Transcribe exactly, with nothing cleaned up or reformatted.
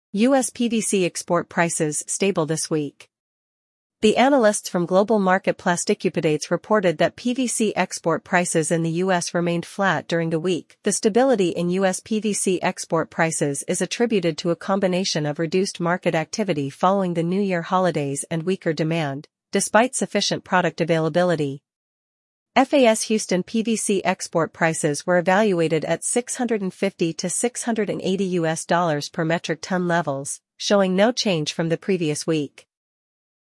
U S P V C export prices stable this week. The analysts from Global Market Plasticupdates reported that P V C export prices in the U S remained flat during the week. The stability in U S P V C export prices is attributed to a combination of reduced market activity following the New Year holidays and weaker demand, despite sufficient product availability. F A S Houston P V C export prices were evaluated at six hundred fifty to six hundred eighty U S dollars per metric ton levels, showing no change from the previous week.